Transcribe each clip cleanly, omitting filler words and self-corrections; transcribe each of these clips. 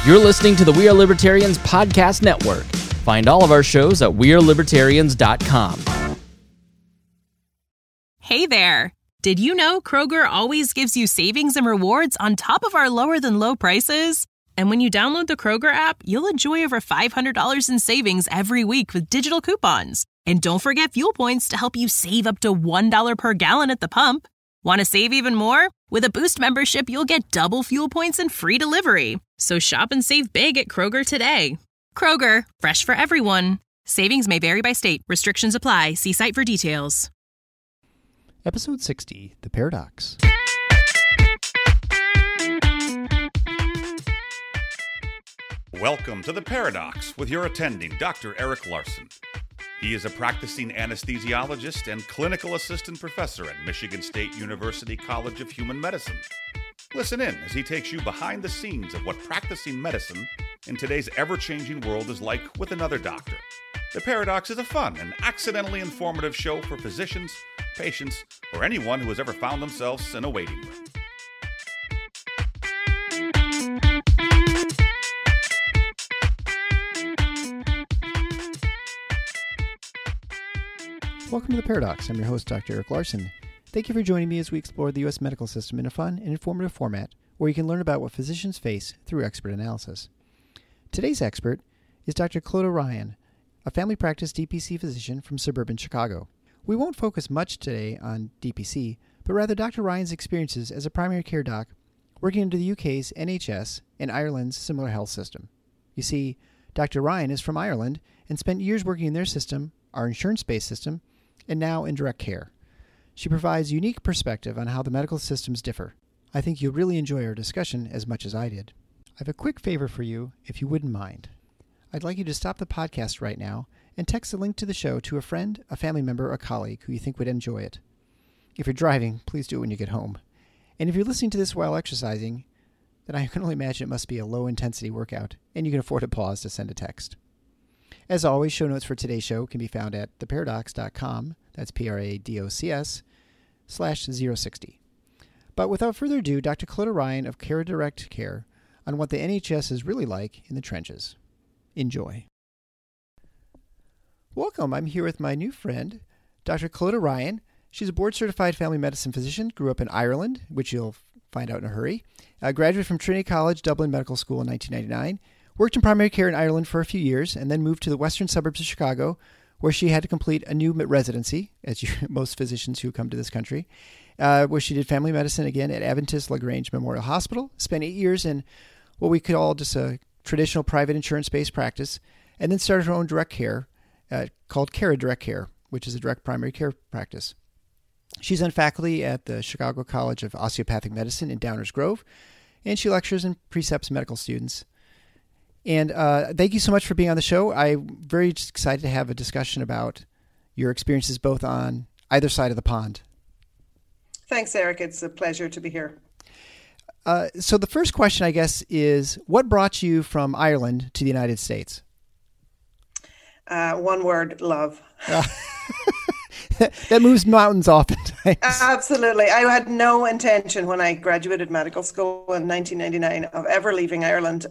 You're listening to the We Are Libertarians podcast network. Find all of our shows at wearelibertarians.com. Hey there! Did you know Kroger always gives you savings and rewards on top of our lower-than-low prices? And when you download the Kroger app, you'll enjoy over $500 in savings every week with digital coupons. And don't forget fuel points to help you save up to $1 per gallon at the pump. Want to save even more? With a Boost membership, you'll get double fuel points and free delivery. So shop and save big at Kroger today. Kroger, fresh for everyone. Savings may vary by state. Restrictions apply. See site for details. Episode 60, The Paradox. Welcome to The Paradox with your attending, Dr. Eric Larson. He is a practicing anesthesiologist and clinical assistant professor at Michigan State University College of Human Medicine. Listen in as he takes you behind the scenes of what practicing medicine in today's ever-changing world is like with another doctor. The Paradox is a fun and accidentally informative show for physicians, patients, or anyone who has ever found themselves in a waiting room. Welcome to The Paradox. I'm your host, Dr. Eric Larson. Thank you for joining me as we explore the U.S. medical system in a fun and informative format where you can learn about what physicians face through expert analysis. Today's expert is Dr. Claude Ryan, a family practice DPC physician from suburban Chicago. We won't focus much today on DPC, but rather Dr. Ryan's experiences as a primary care doc working under the UK's NHS and Ireland's similar health system. You see, Dr. Ryan is from Ireland and spent years working in their system, our insurance-based system, and now in direct care. She provides unique perspective on how the medical systems differ. I think you'll really enjoy our discussion as much as I did. I have a quick favor for you, if you wouldn't mind. I'd like you to stop the podcast right now and text a link to the show to a friend, a family member, or a colleague who you think would enjoy it. If you're driving, please do it when you get home. And if you're listening to this while exercising, then I can only imagine it must be a low-intensity workout, and you can afford to pause to send a text. As always, show notes for today's show can be found at theparadox.com, that's PRADOCS/060. But without further ado, Dr. Claude Ryan of Care Direct Care on what the NHS is really like in the trenches. Enjoy. Welcome. I'm here with my new friend, Dr. Claude Ryan. She's a board-certified family medicine physician, grew up in Ireland, which you'll find out in a hurry, graduated from Trinity College, Dublin Medical School in 1999, worked in primary care in Ireland for a few years, and then moved to the western suburbs of Chicago, where she had to complete a new residency, as most physicians who come to this country, where she did family medicine again at Adventist LaGrange Memorial Hospital, spent 8 years in what we could call just a traditional private insurance-based practice, and then started her own direct care called Care Direct Care, which is a direct primary care practice. She's on faculty at the Chicago College of Osteopathic Medicine in Downers Grove, and she lectures and precepts medical students. And thank you so much for being on the show. I'm very excited to have a discussion about your experiences both on either side of the pond. Thanks, Eric. It's a pleasure to be here. So the first question, I guess, is what brought you from Ireland to the United States? One word, love. That moves mountains oftentimes. Absolutely. I had no intention when I graduated medical school in 1999 of ever leaving Ireland.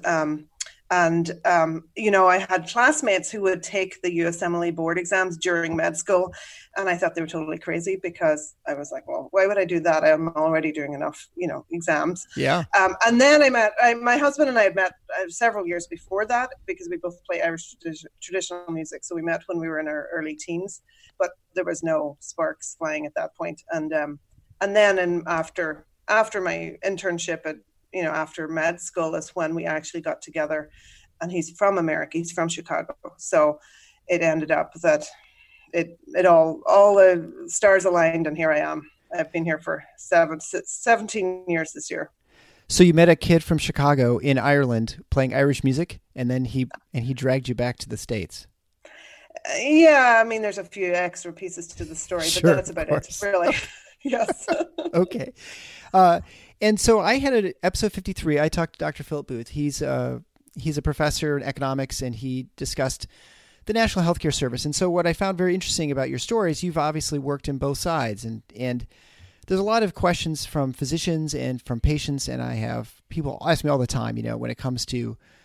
I had classmates who would take the USMLE board exams during med school, and I thought they were totally crazy because I was like, well, why would I do that? I'm already doing enough, exams. Yeah. And then my husband and I had met several years before that because we both play Irish traditional music. So we met when we were in our early teens, but there was no sparks flying at that point. And then after my internship at after med school is when we actually got together, and he's from America. He's from Chicago. So it ended up that it all the stars aligned, and here I am. I've been here for 17 years this year. So you met a kid from Chicago in Ireland playing Irish music, and then he dragged you back to the States. Yeah, I mean, there's a few extra pieces to the story, Sure, but that's about it, really. Yes. Okay. And so I had an episode 53. I talked to Dr. Philip Booth. He's a professor in economics, and he discussed the National Healthcare Service. And so what I found very interesting about your story is you've obviously worked in both sides, and there's a lot of questions from physicians and from patients, and I have people ask me all the time, when it comes to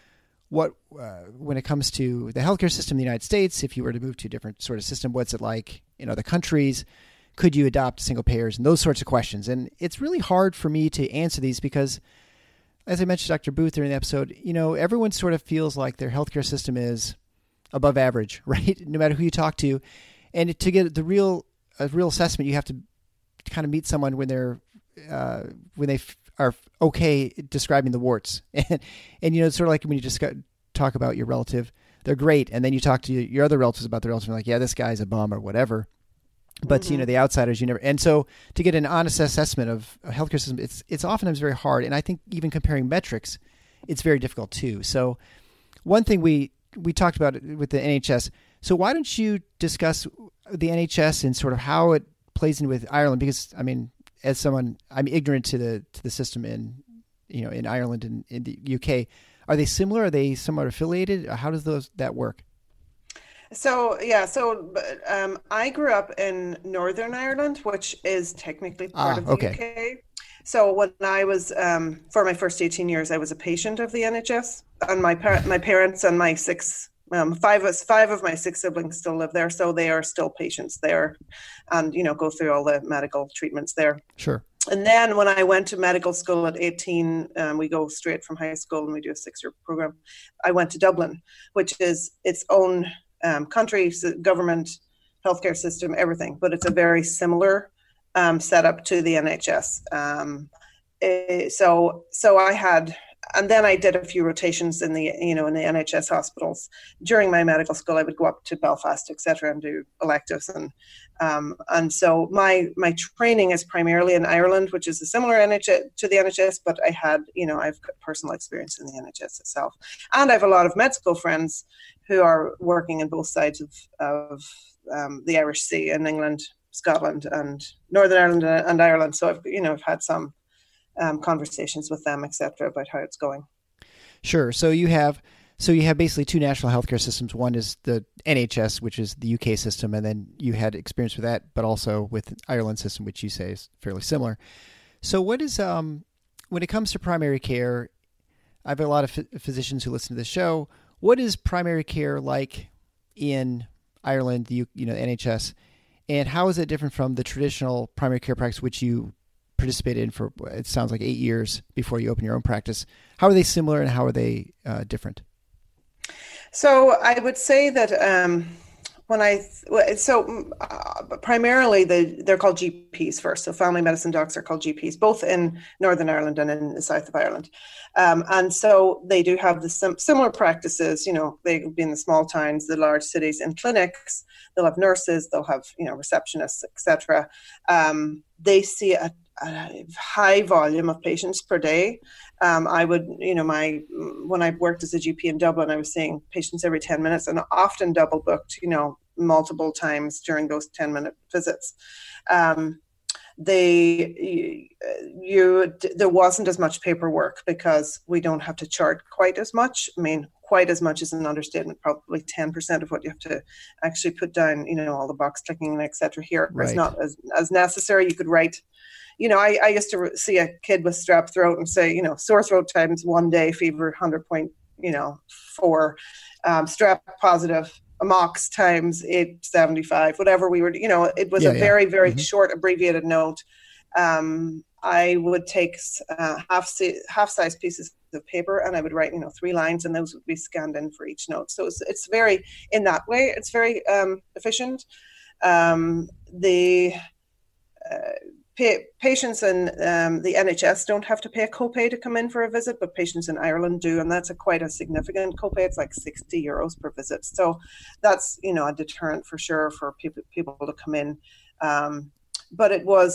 what when it comes to the healthcare system in the United States, if you were to move to a different sort of system, what's it like in other countries? Could you adopt single payers and those sorts of questions? And it's really hard for me to answer these because, as I mentioned to Dr. Booth during the episode, everyone sort of feels like their healthcare system is above average, right? No matter who you talk to. And to get a real assessment, you have to kind of meet someone when they are okay describing the warts. And it's sort of like when you just talk about your relative, they're great. And then you talk to your other relatives about the relative, and like, yeah, this guy's a bum or whatever. But, the outsiders, you never. And so to get an honest assessment of a healthcare system, it's oftentimes very hard. And I think even comparing metrics, it's very difficult too. So one thing we talked about with the NHS. So why don't you discuss the NHS and sort of how it plays in with Ireland? Because, as someone, I'm ignorant to the system in Ireland and in the UK. Are they similar? Are they somewhat affiliated? How does that work? So I grew up in Northern Ireland, which is technically part of the UK. So when I was for my first 18 years, I was a patient of the NHS, and my parents and my five of my six siblings still live there, so they are still patients there, and go through all the medical treatments there. Sure. And then when I went to medical school at 18, we go straight from high school and we do a 6-year program. I went to Dublin, which is its own country, government, healthcare system, everything, but it's a very similar setup to the NHS. So I had, and then I did a few rotations in the NHS hospitals during my medical school. I would go up to Belfast, etc., and do electives, and so my training is primarily in Ireland, which is a similar NHS to the NHS, but I had I've got personal experience in the NHS itself, and I have a lot of med school friends who are working in both sides of the Irish Sea in England, Scotland, and Northern Ireland and Ireland. So I've had some conversations with them, etc., about how it's going. Sure. So you have basically two national healthcare systems. One is the NHS, which is the UK system, and then you had experience with that, but also with Ireland system, which you say is fairly similar. So what is when it comes to primary care? I have a lot of physicians who listen to the show. What is primary care like in Ireland, the NHS, and how is it different from the traditional primary care practice, which you participated in for, it sounds like 8 years before you open your own practice? How are they similar and how are they different? So I would say that primarily they're called GPs first. So family medicine docs are called GPs, both in Northern Ireland and in the south of Ireland. And so they do have the similar practices. They will be in the small towns, the large cities, in clinics. They'll have nurses, they'll have receptionists, etc. They see a high volume of patients per day. I would, when I worked as a GP in Dublin, I was seeing patients every 10 minutes and often double booked, multiple times during those 10-minute visits. There wasn't as much paperwork because we don't have to chart quite as much. Quite as much is an understatement. Probably 10% of what you have to actually put down, all the box clicking, etc. here is not as necessary. You could write, I used to see a kid with strep throat and say, sore throat times 1 day, fever 100.4, strep positive, amox times 875, whatever we were, it was a very, very short abbreviated note. I would take half-size pieces of paper and I would write, 3 lines, and those would be scanned in for each note. So it's very, in that way, it's very efficient. Patients in the NHS don't have to pay a copay to come in for a visit, but patients in Ireland do, and that's quite a significant copay. It's like €60 per visit. So that's, a deterrent for sure for people to come in. But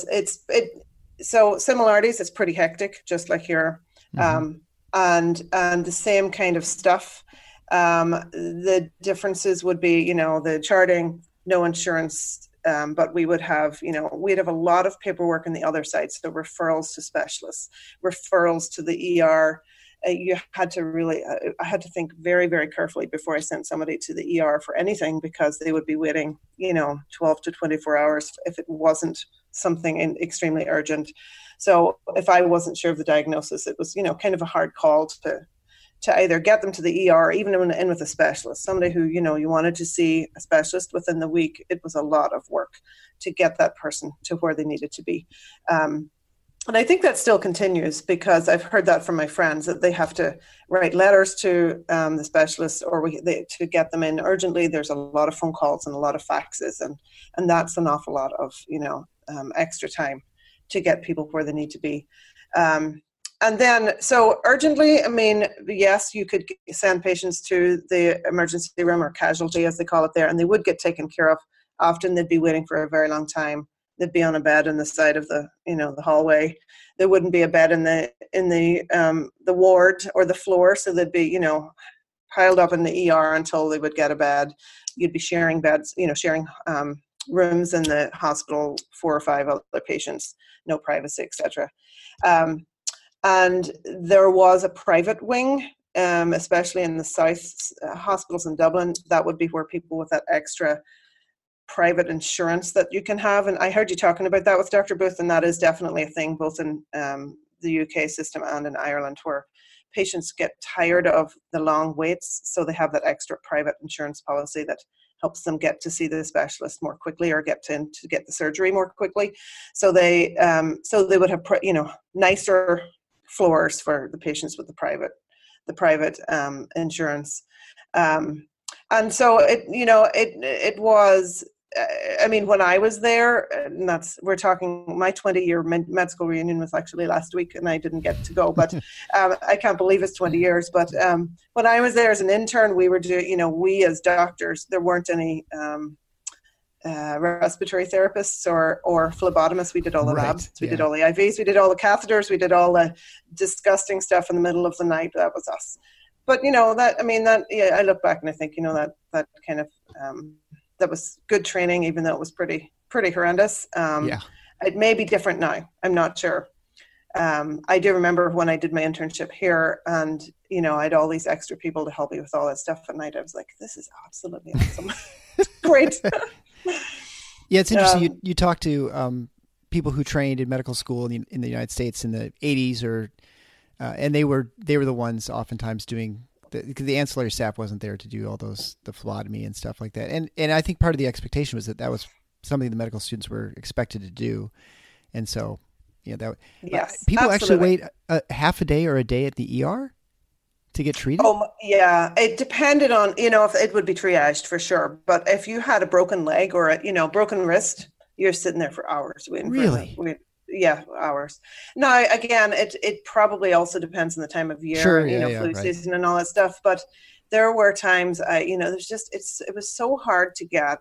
so similarities, it's pretty hectic, just like here. And the same kind of stuff. The differences would be, the charting, no insurance, but we would have, we'd have a lot of paperwork on the other side. So referrals to specialists, referrals to the ER. You had to really, I had to think very, very carefully before I sent somebody to the ER for anything, because they would be waiting, 12 to 24 hours if it wasn't something extremely urgent. So if I wasn't sure of the diagnosis, it was, kind of a hard call to either get them to the ER or even in with a specialist, somebody who, you know, you wanted to see a specialist within the week. It was a lot of work to get that person to where they needed to be. And I think that still continues, because I've heard that from my friends, that they have to write letters to the specialists to get them in urgently. There's a lot of phone calls and a lot of faxes, and that's an awful lot of, you know, extra time to get people where they need to be. And then, so urgently, I mean, yes, you could send patients to the emergency room, or casualty as they call it there, and they would get taken care of. Often they'd be waiting for a very long time. They'd be on a bed on the side of the, you know, the hallway. There wouldn't be a bed in the ward or the floor, so they'd be, you know, piled up in the ER until they would get a bed. You'd be sharing beds, you know, sharing rooms in the hospital, 4 or 5 other patients, no privacy, etc. And there was a private wing, especially in the south hospitals in Dublin. That would be where people with that extra private insurance that you can have. And I heard you talking about that with Dr. Booth, and that is definitely a thing both in the UK system and in Ireland, where patients get tired of the long waits, so they have that extra private insurance policy that helps them get to see the specialist more quickly, or get to get the surgery more quickly. So they would have, you know, nicer floors for the patients with the private insurance. And so it was, I mean, when I was there, and we're talking, my 20-year med school reunion was actually last week, and I didn't get to go, but I can't believe it's 20 years. But when I was there as an intern, we were doing, you know, we as doctors, there weren't any respiratory therapists or phlebotomists. We did all the labs, we did all the IVs, we did all the catheters, we did all the disgusting stuff in the middle of the night. That was us. But, you know, I look back and I think, you know, that kind of, that was good training, even though it was pretty horrendous. It may be different now. I'm not sure. I do remember when I did my internship here, and, you know, I had all these extra people to help me with all that stuff at night. I was like, this is absolutely awesome. It's great. Yeah, it's interesting. You talk to people who trained in medical school in the United States in the 80s, and they were the ones oftentimes doing because the ancillary staff wasn't there to do all the phlebotomy and stuff like that. And I think part of the expectation was that was something the medical students were expected to do, and so people absolutely. Actually wait half a day or a day at the ER to get treated? Oh, yeah. It depended on, you know, if it would be triaged for sure. But if you had a broken leg or a, broken wrist, you're sitting there for hours waiting. Really? Hours. Now, again, it probably also depends on the time of year, sure, flu season and all that stuff. But there were times, it was so hard to get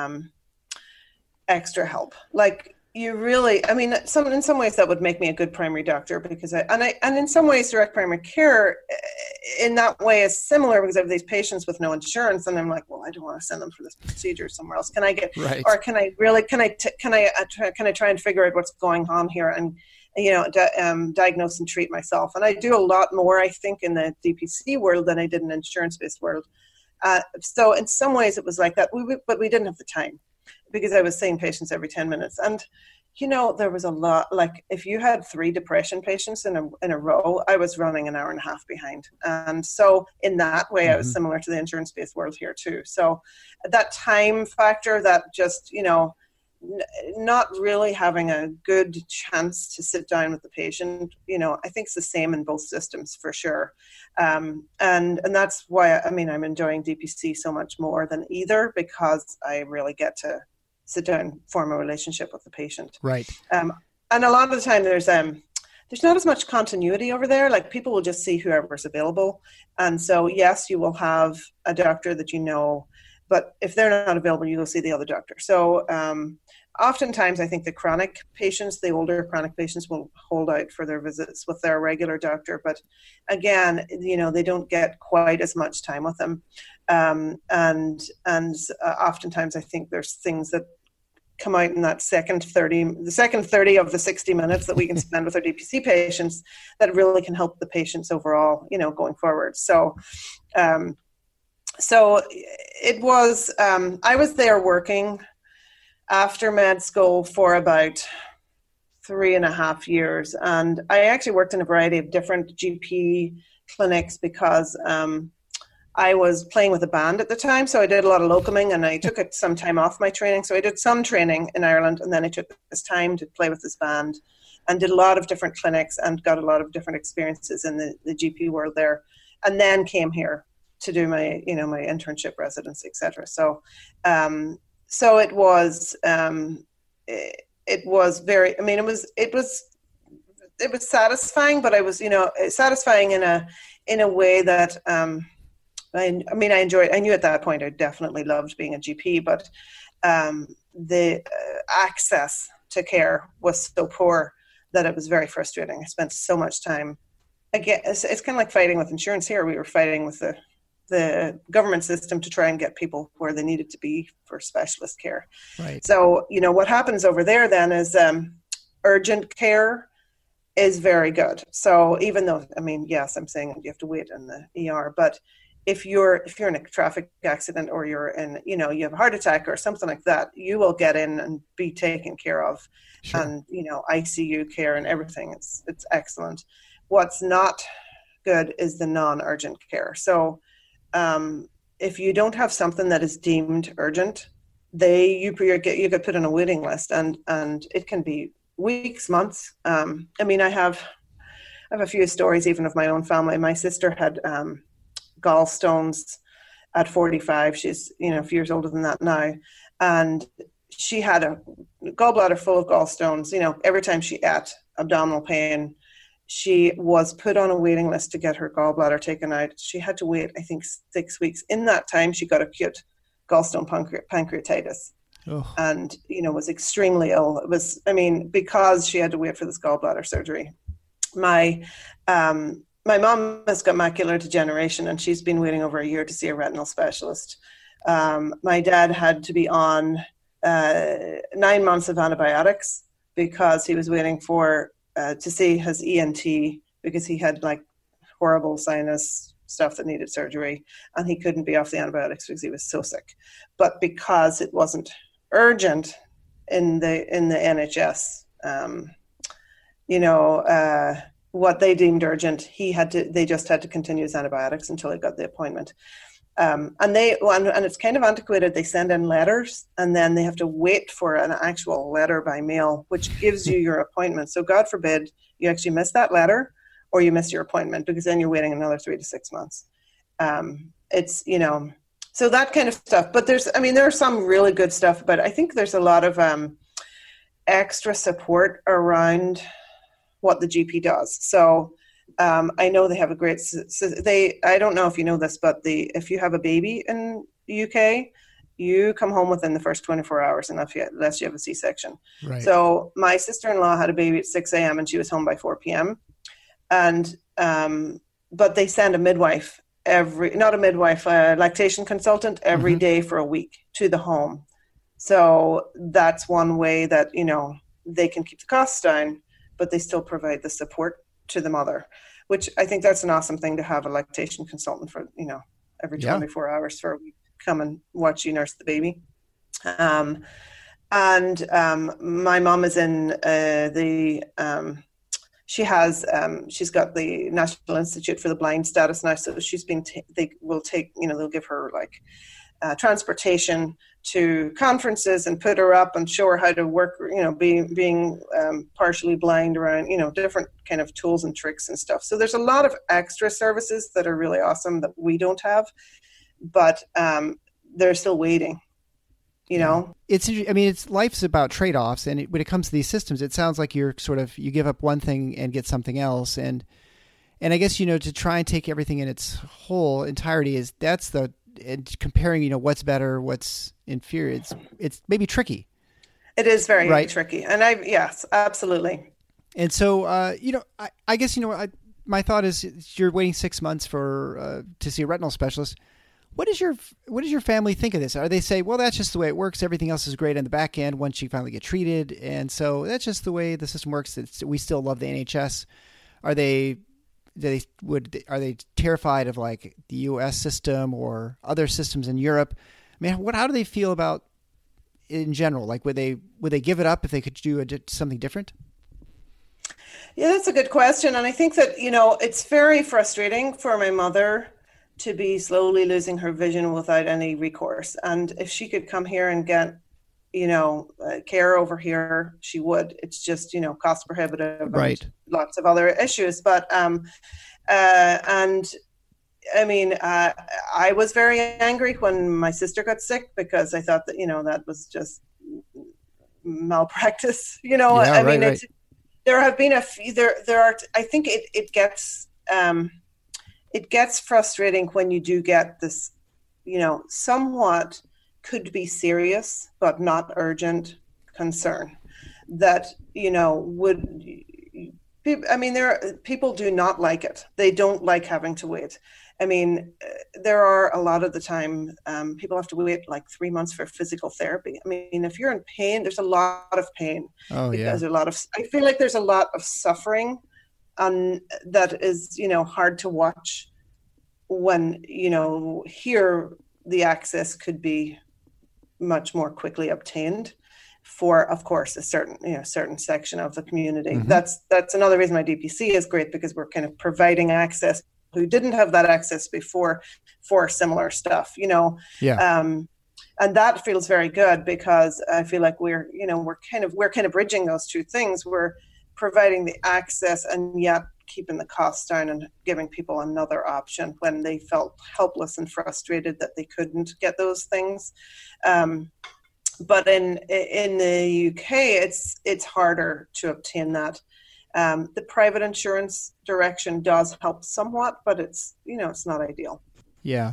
extra help. Like, you really, I mean, in some ways that would make me a good primary doctor, because and in some ways direct primary care in that way is similar, because I have these patients with no insurance, and I'm like, well, I don't want to send them for this procedure somewhere else. Can I get, or can I try and figure out what's going on here and, diagnose and treat myself? And I do a lot more, I think, in the DPC world than I did in the insurance-based world. So in some ways it was like that, but we didn't have the time, because I was seeing patients every 10 minutes. And, there was a lot, like if you had 3 depression patients in a row, I was running an hour and a half behind. And so in that way, I was similar to the insurance-based world here too. So that time factor, that just, not really having a good chance to sit down with the patient, I think it's the same in both systems for sure. And that's why, I'm enjoying DPC so much more than either, because I really get to sit down, form a relationship with the patient. Right. And a lot of the time there's not as much continuity over there. Like, people will just see whoever's available. And so, yes, you will have a doctor that but if they're not available, you will see the other doctor. So oftentimes I think the older chronic patients will hold out for their visits with their regular doctor. But again, they don't get quite as much time with them. And oftentimes I think there's things that come out in that second 30 of the 60 minutes that we can spend with our DPC patients that really can help the patients overall, going forward. So it was, I was there working after med school for about 3.5 years. And I actually worked in a variety of different GP clinics because I was playing with a band at the time, so I did a lot of locuming, and I took some time off my training. So I did some training in Ireland, and then I took this time to play with this band and did a lot of different clinics and got a lot of different experiences in the GP world there, and then came here to do my, my internship, residency, etc. So it was very, it was satisfying, but I was, satisfying in a way that, I enjoyed. I knew at that point I definitely loved being a GP, but the access to care was so poor that it was very frustrating. I spent so much time. Again, it's kind of like fighting with insurance here. We were fighting with the government system to try and get people where they needed to be for specialist care. Right. So, what happens over there then is urgent care is very good. So even though, yes, I'm saying you have to wait in the ER, but if you're in a traffic accident or you're in, you have a heart attack or something like that, you will get in and be taken care of. Sure. And, ICU care and everything. It's excellent. What's not good is the non-urgent care. So if you don't have something that is deemed urgent, you get put on a waiting list, and it can be weeks, months. I have a few stories even of my own family. My sister had gallstones at 45. She's a few years older than that now, and she had a gallbladder full of gallstones. Every time she ate, abdominal pain. She was put on a waiting list to get her gallbladder taken out. She had to wait, I think, 6 weeks. In that time, she got acute gallstone pancreatitis. Oh. And, was extremely ill. It was, because she had to wait for this gallbladder surgery. My mom has got macular degeneration, and she's been waiting over a year to see a retinal specialist. My dad had to be on 9 months of antibiotics because he was waiting for to see his ENT because he had horrible sinus stuff that needed surgery, and he couldn't be off the antibiotics because he was so sick. But because it wasn't urgent in the NHS, what they deemed urgent, they just had to continue his antibiotics until he got the appointment. And it's kind of antiquated. They send in letters, and then they have to wait for an actual letter by mail, which gives you your appointment. So God forbid you actually miss that letter or you miss your appointment, because then you're waiting another 3 to 6 months. So that kind of stuff. But there's some really good stuff, but I think there's a lot of extra support around what the GP does. So I know they have a great, I don't know if you know this, but if you have a baby in the UK, you come home within the first 24 hours unless you have a C-section. Right. So my sister-in-law had a baby at 6 a.m. and she was home by 4 p.m. And, but they send a midwife a lactation consultant every day for a week to the home. So that's one way that, they can keep the costs down, but they still provide the support to the mother, which I think that's an awesome thing to have a lactation consultant for, every 24 hours for a week, come and watch you nurse the baby. My mom is in she's got the National Institute for the Blind status now. So she's they'll give her transportation to conferences and put her up and show her how to work, being partially blind around, different kind of tools and tricks and stuff. So there's a lot of extra services that are really awesome that we don't have, but they're still waiting. It's life's about trade-offs, and when it comes to these systems, it sounds like you give up one thing and get something else, and I guess to try and take everything in its whole entirety and comparing what's better, what's inferior. It's maybe tricky. It is very tricky, and yes, absolutely. And so I guess my thought is you're waiting 6 months to see a retinal specialist. What does your family think of this? Are they say, well, that's just the way it works. Everything else is great on the back end once you finally get treated. And so that's just the way the system works. We still love the NHS. Are they terrified of the US system or other systems in Europe? How do they feel about in general? Would they give it up if they could do something different? Yeah, that's a good question. And I think that, it's very frustrating for my mother to be slowly losing her vision without any recourse. And if she could come here and get, care over here, she would. It's just, cost prohibitive, right? And lots of other issues. But, and I mean, I was very angry when my sister got sick because I thought that, that was just malpractice, Right. There have been a few, there are, I think it gets frustrating when you do get this, somewhat could be serious, but not urgent concern that, people do not like it. They don't like having to wait. I mean, there are a lot of the time people have to wait like 3 months for physical therapy. I mean, if you're in pain, there's a lot of pain. Oh, yeah. I feel like there's a lot of suffering that is, hard to watch when, here the access could be much more quickly obtained for, of course, a certain section of the community. Mm-hmm. That's another reason my DPC is great, because we're kind of providing access who didn't have that access before for similar stuff, Yeah. And that feels very good, because I feel like we're kind of bridging those two things. We're providing the access and yet keeping the costs down and giving people another option when they felt helpless and frustrated that they couldn't get those things. But in the UK, it's harder to obtain that. The private insurance direction does help somewhat, but it's not ideal. Yeah.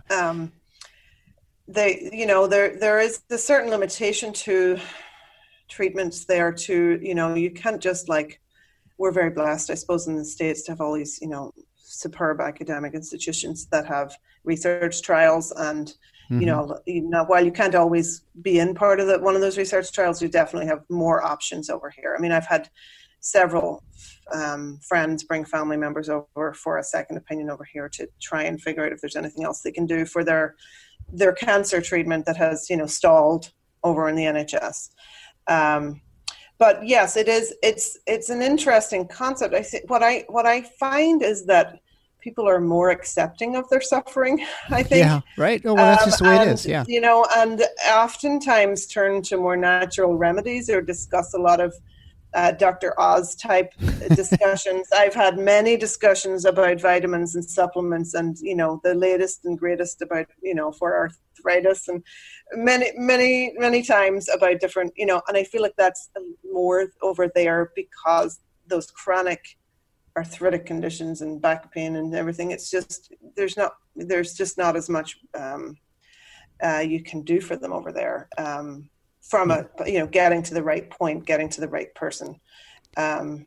There is a certain limitation to treatments there too. You can't just we're very blessed, I suppose, in the States to have all these, superb academic institutions that have research trials and, while you can't always be in part of one of those research trials, you definitely have more options over here. I mean, I've had several friends bring family members over for a second opinion over here to try and figure out if there's anything else they can do for their cancer treatment that has, stalled over in the NHS. But yes, it is. It's an interesting concept. I think what I find is that people are more accepting of their suffering, I think. Yeah, right. Oh, well, that's just the way it is. Yeah. And oftentimes turn to more natural remedies or discuss a lot of Dr. Oz type discussions. I've had many discussions about vitamins and supplements and, the latest and greatest about, for arthritis, and many, many, many times about different, and I feel like that's more over there because those chronic arthritic conditions and back pain and everything, it's just, there's just not as much you can do for them over there. From getting to the right point, getting to the right person. But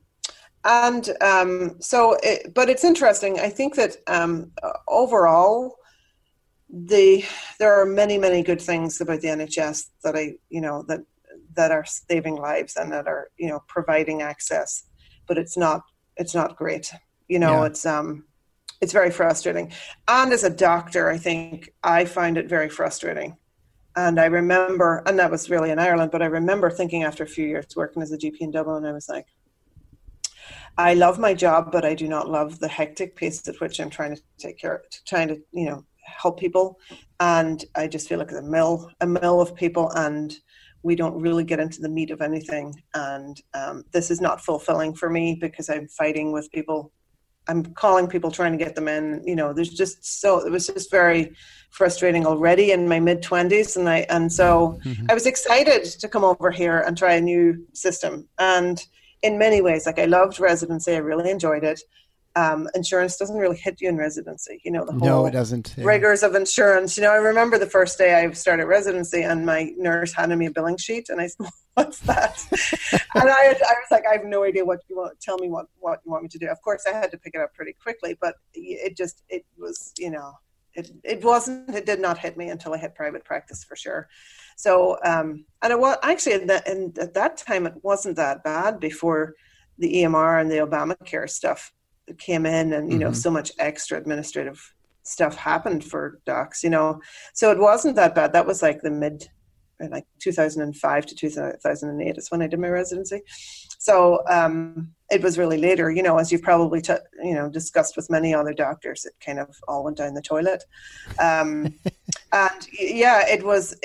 it's interesting. I think that overall, there are many, many good things about the NHS that that are saving lives and that are, providing access, but it's not great. It's very frustrating. And as a doctor, I think I find it very frustrating. And I remember, and that was really in Ireland, but I remember thinking after a few years working as a GP in Dublin, I was like, I love my job, but I do not love the hectic pace at which I'm trying to take care, trying to, help people. And I just feel like a mill of people, and we don't really get into the meat of anything. And this is not fulfilling for me because I'm fighting with people. I'm calling people, trying to get them in, it was just very frustrating already in my mid-20s. And so I was excited to come over here and try a new system. And in many ways, I loved residency. I really enjoyed it. Insurance doesn't really hit you in residency, the whole no, it doesn't. Yeah. Rigors of insurance. I remember the first day I started residency and my nurse handed me a billing sheet and I said, what's that? And I was like, I have no idea what you want. Tell me what you want me to do. Of course I had to pick it up pretty quickly, but it did not hit me until I hit private practice for sure. So, and it was actually, at that time, it wasn't that bad before the EMR and the Obamacare stuff came in and, so much extra administrative stuff happened for docs, so it wasn't that bad. That was the 2005 to 2008 is when I did my residency. So it was really later, as you've probably discussed with many other doctors, it kind of all went down the toilet. And yeah, it was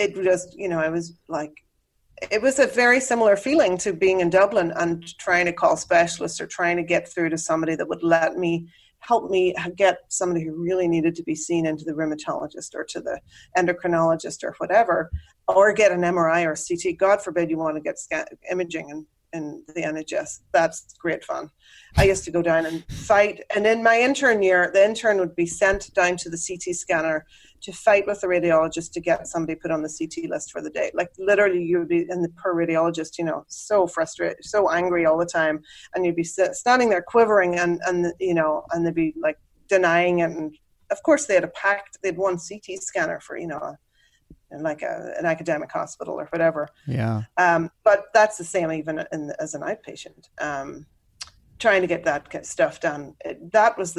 like, it was a very similar feeling to being in Dublin and trying to call specialists or trying to get through to somebody that would help me get somebody who really needed to be seen into the rheumatologist or to the endocrinologist or whatever, or get an MRI or CT. God forbid you want to get imaging in the NHS. That's great fun. I used to go down and fight. And in my intern year, the intern would be sent down to the CT scanner to fight with the radiologist to get somebody put on the CT list for the day. Like literally you would be, and the poor radiologist, so frustrated, so angry all the time. And you'd be standing there quivering and they'd be like denying it. And of course they had one CT scanner for, in like an academic hospital or whatever. Yeah. But that's the same even as an outpatient. Trying to get that stuff done. That was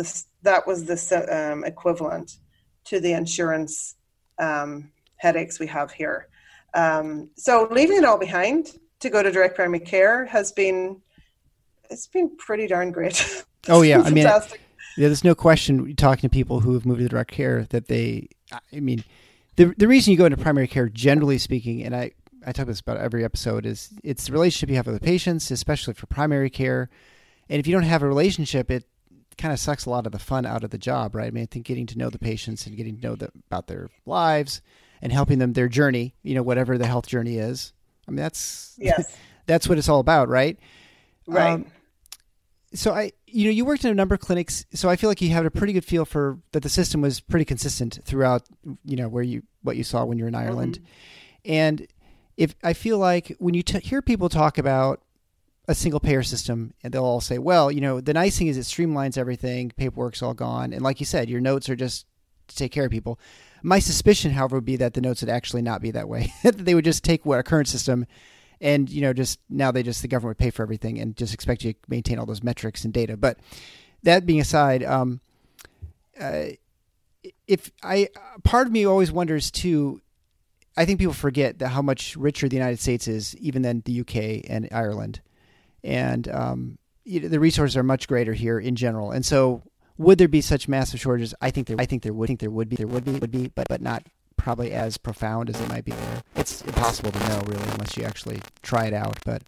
the equivalent to the insurance headaches we have here. So leaving it all behind to go to direct primary care it's been pretty darn great. Oh yeah, Fantastic. There's no question talking to people who have moved to direct care that the reason you go into primary care, generally speaking, and I talk about this about every episode, is it's the relationship you have with the patients, especially for primary care. And if you don't have a relationship, it kind of sucks a lot of the fun out of the job, right? I think getting to know the patients and getting to know about their lives and helping them their journey, whatever the health journey is. That's that's what it's all about, right? Right. So you worked in a number of clinics, so I feel like you have a pretty good feel for that the system was pretty consistent throughout, what you saw when you were in Ireland. Mm-hmm. And if I feel like when you hear people talk about a single payer system, and they'll all say, well, the nice thing is it streamlines everything, paperwork's all gone. And like you said, your notes are just to take care of people. My suspicion, however, would be that the notes would actually not be that way. They would just take our current system and, the government would pay for everything and just expect you to maintain all those metrics and data. But that being aside, part of me always wonders too, I think people forget that how much richer the United States is even than the UK and Ireland. And the resources are much greater here in general. And so would there be such massive shortages? I think there would be, but not probably as profound as it might be there. It's impossible to know really unless you actually try it out. But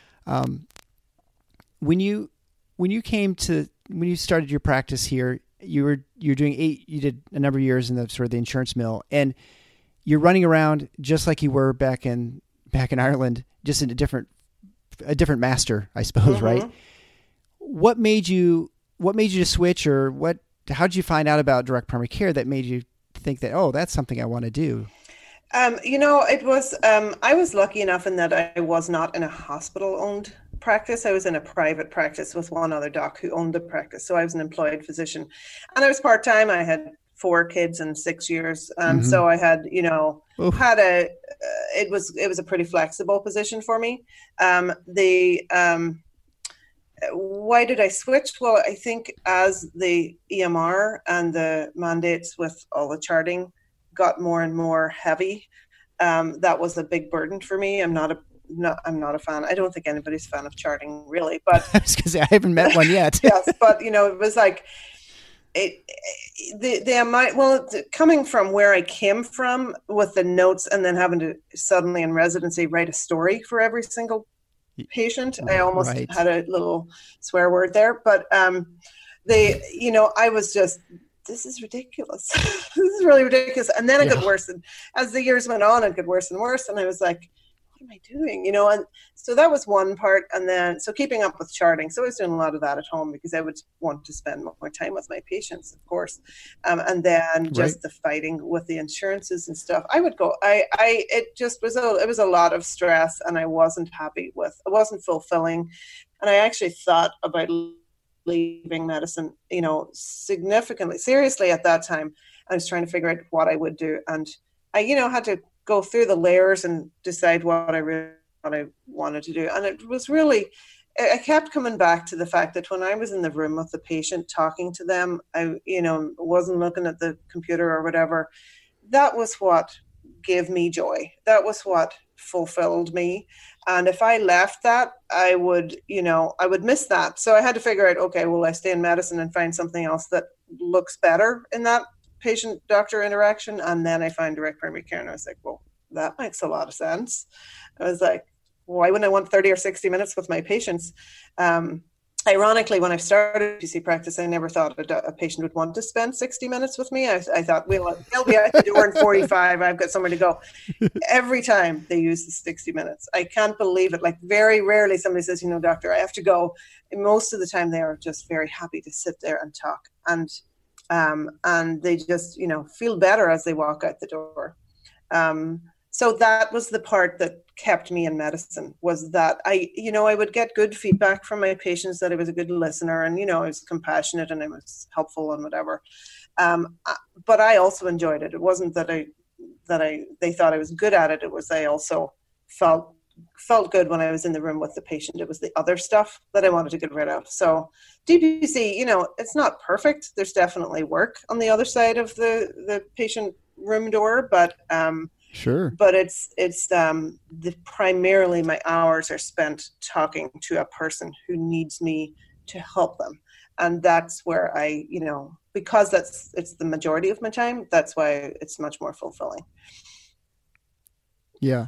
when you started your practice here, you did a number of years in the sort of the insurance mill, and you're running around just like you were back in Ireland, just in a different master, I suppose, mm-hmm. right? What made you to switch, or how did you find out about direct primary care that made you think that, oh, that's something I want to do? It was, I was lucky enough in that I was not in a hospital-owned practice. I was in a private practice with one other doc who owned the practice. So I was an employed physician, and I was part-time. I had 4 kids in 6 years. Mm-hmm. So I had, it was a pretty flexible position for me. Why did I switch? Well, I think as the EMR and the mandates with all the charting got more and more heavy, that was a big burden for me. I'm not a fan. I don't think anybody's a fan of charting really, but I was going to say, I haven't met one yet. Yes, but it was like, the amount, coming from where I came from with the notes and then having to suddenly in residency write a story for every single patient, I almost had a little swear word there, but I was just, this is ridiculous. This is really ridiculous. And then it got worse, and as the years went on, it got worse and worse, and I was like, what am I doing? And so that was one part. And then, so keeping up with charting. So I was doing a lot of that at home because I would want to spend more time with my patients, of course. And then just the fighting with the insurances and stuff. I would go, it was a lot of stress, and I wasn't happy with, it wasn't fulfilling. And I actually thought about leaving medicine, significantly, seriously at that time. I was trying to figure out what I would do. And I, had to go through the layers and decide what I wanted to do. And it was really, I kept coming back to the fact that when I was in the room with the patient talking to them, I, wasn't looking at the computer or whatever. That was what gave me joy. That was what fulfilled me. And if I left that, I would miss that. So I had to figure out, okay, will I stay in medicine and find something else that looks better in that patient-doctor interaction? And then I found direct primary care, and I was like, well, that makes a lot of sense. I was like, why wouldn't I want 30 or 60 minutes with my patients? Ironically, when I started PC practice, I never thought a patient would want to spend 60 minutes with me. I thought, well, they'll be out the door in 45. I've got somewhere to go. Every time they use the 60 minutes. I can't believe it. Like, very rarely somebody says, doctor, I have to go. And most of the time they are just very happy to sit there and talk. And they just, feel better as they walk out the door. So that was the part that kept me in medicine, was that I would get good feedback from my patients that I was a good listener, and, I was compassionate and I was helpful and whatever. But I also enjoyed it. It wasn't that they thought I was good at it. It was, I also felt good when I was in the room with the patient. It was the other stuff that I wanted to get rid of. So DPC, it's not perfect. There's definitely work on the other side of the patient room door, but, sure. But it's primarily my hours are spent talking to a person who needs me to help them. And that's where I, because it's the majority of my time, that's why it's much more fulfilling. Yeah.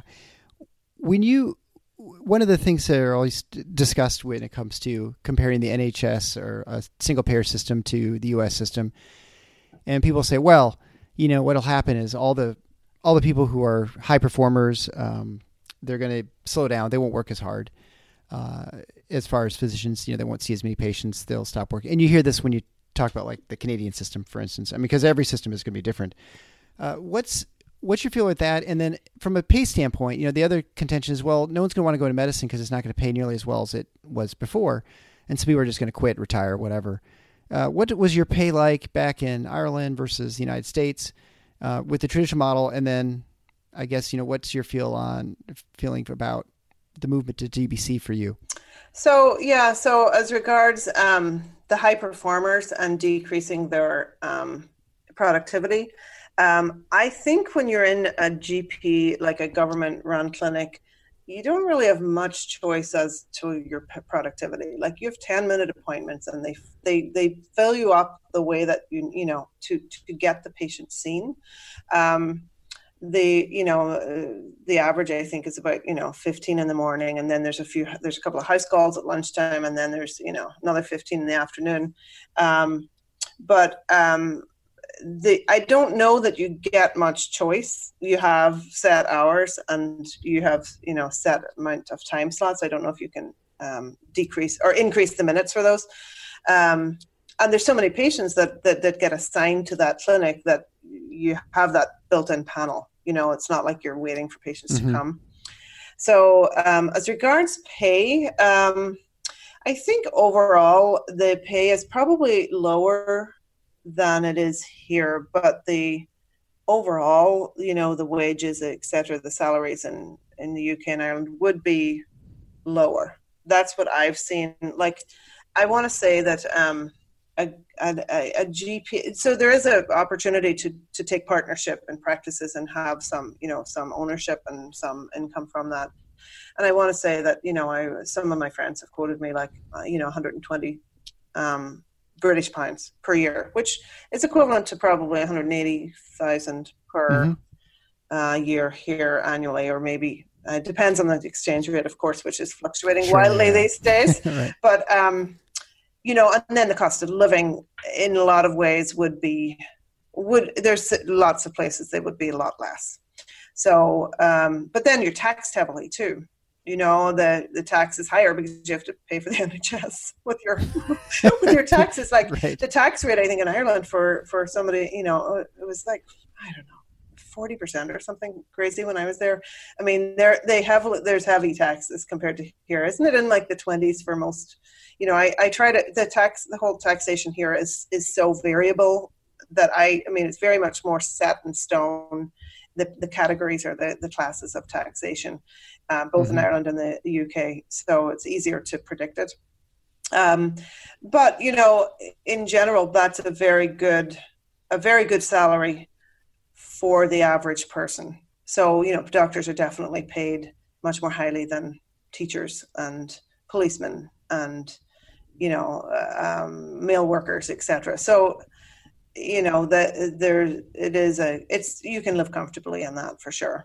One of the things that are always discussed when it comes to comparing the NHS or a single payer system to the US system, and people say, well, what'll happen is all the people who are high performers, they're going to slow down. They won't work as hard. As far as physicians, they won't see as many patients. They'll stop working. And you hear this when you talk about like the Canadian system, for instance. Because every system is going to be different. What's your feel with that? And then from a pay standpoint, the other contention is, well, no one's going to want to go into medicine because it's not going to pay nearly as well as it was before. And so people are just going to quit, retire, whatever. What was your pay like back in Ireland versus the United States? With the traditional model, and then I guess, what's your feeling about the movement to DPC for you? So as regards the high performers and decreasing their productivity, I think when you're in a GP, like a government-run clinic, you don't really have much choice as to your productivity. Like, you have 10-minute appointments, and they fill you up the way that to get the patient seen. The average, I think, is about 15 in the morning, and then there's a couple of house calls at lunchtime, and then there's another 15 in the afternoon. I don't know that you get much choice. You have set hours, and you have set amount of time slots. I don't know if you can decrease or increase the minutes for those. And there's so many patients that get assigned to that clinic that you have that built-in panel. It's not like you're waiting for patients to come. So as regards pay, I think overall the pay is probably lower than it is here, but the overall, the wages, etc., the salaries in the UK and Ireland would be lower. That's what I've seen. Like, I want to say that a GP, so there is an opportunity to take partnership in practices and have some ownership and some income from that. And I want to say that some of my friends have quoted me like 120 British pounds per year, which is equivalent to probably 180,000 per year here annually, or maybe it depends on the exchange rate, of course, which is fluctuating wildly these days. Right. But and then the cost of living in a lot of ways there's lots of places they would be a lot less. So, but then you're taxed heavily too. The tax is higher because you have to pay for the NHS with your taxes. Like, right. The tax rate, I think, in Ireland for somebody, it was like, I don't know, 40% or something crazy when I was there. I mean, there's heavy taxes compared to here, isn't it? In like the 20s for most. I try to the whole taxation here is so variable that I mean it's very much more set in stone. The categories or the classes of taxation, both in Ireland and the UK, so it's easier to predict it. But in general, that's a very good salary for the average person. So, doctors are definitely paid much more highly than teachers and policemen and, mail workers, etc. So, you can live comfortably in that for sure.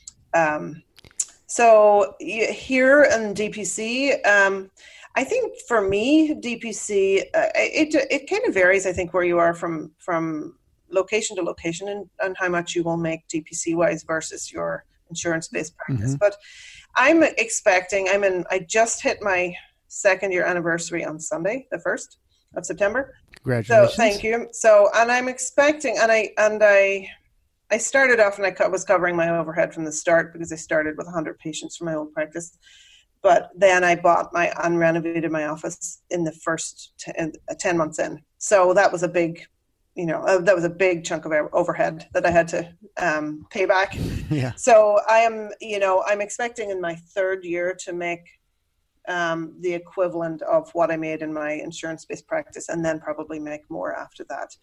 So here in DPC, I think for me, DPC, it kind of varies, I think, where you are from location to location and how much you will make DPC-wise versus your insurance-based practice. But I'm expecting, I just hit my second-year anniversary on Sunday, the 1st of September. Congratulations. So thank you. So, and I'm expecting, and I started off and I was covering my overhead from the start because I started with 100 patients from my old practice. But then I renovated my office in the first 10 months in. So that was a big, that was a big chunk of overhead that I had to pay back. Yeah. So I'm expecting in my third year to make the equivalent of what I made in my insurance-based practice, and then probably make more after that.